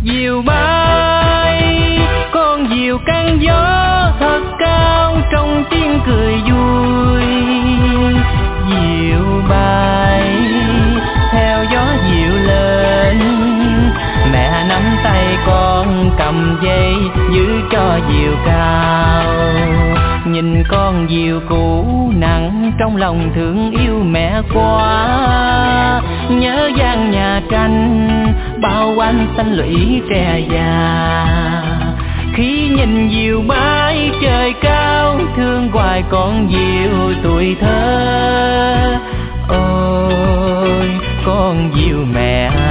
Diều bay, con diều căng gió thật cao trong tiếng cười vui. Diều bay, theo gió dịu lên, mẹ nắm tay con cầm dây giữ cho diều cao. Nhìn con diều cũ nặng trong lòng thương yêu mẹ quá. Nhớ gian nhà tranh bao quanh xanh lũy tre già. Khi nhìn diều bay trời cao thương hoài con diều tuổi thơ. Ôi con diều mẹ